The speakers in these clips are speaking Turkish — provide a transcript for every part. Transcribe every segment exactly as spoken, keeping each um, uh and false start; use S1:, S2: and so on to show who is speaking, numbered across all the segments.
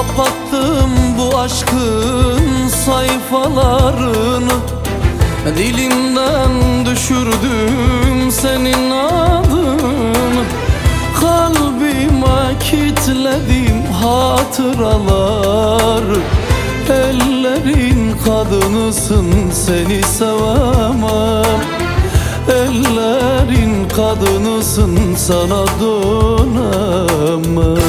S1: Kapattım bu aşkın sayfalarını, dilimden düşürdüm senin adını. Kalbime kilitledim hatıralar. Ellerin kadınısın, seni sevemem. Ellerin kadınısın, sana dönemem.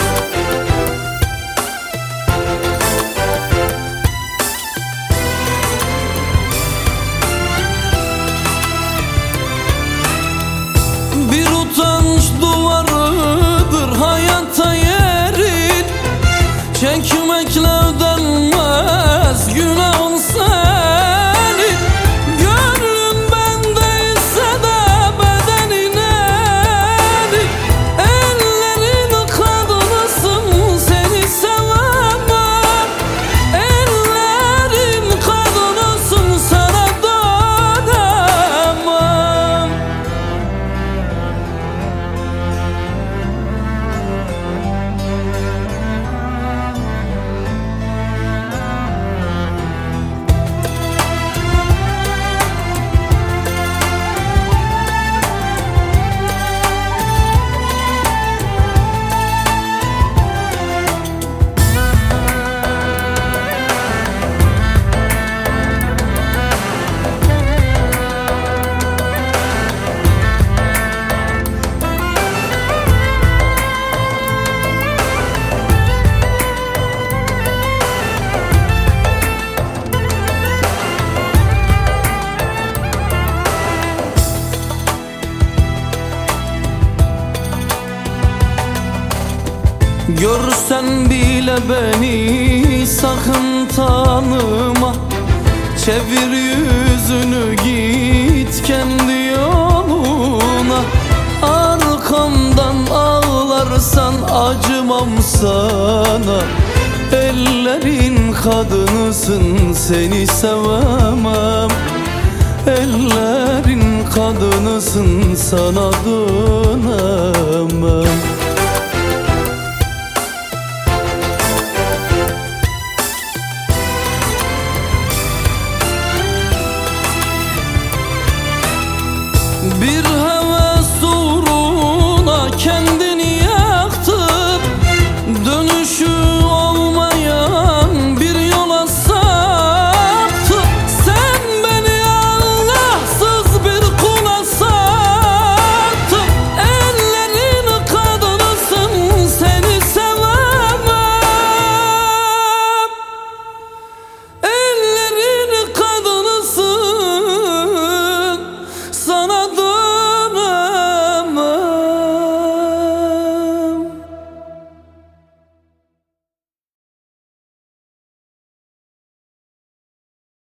S1: Bir utanç duvarıdır hayatta yerin, çekmekle ödenmez günahın senin. Gönlüm bendeyse de bedenin erin. Ellerin kadınısın, seni sevemem. Ellerin kadınısın, sana dönemem. Görsen bile beni sakın tanıma. Çevir yüzünü, git kendi yoluna. Arkamdan ağlarsan acımam sana. Ellerin kadınısın, seni sevemem. Ellerin kadınısın, sana dönemem.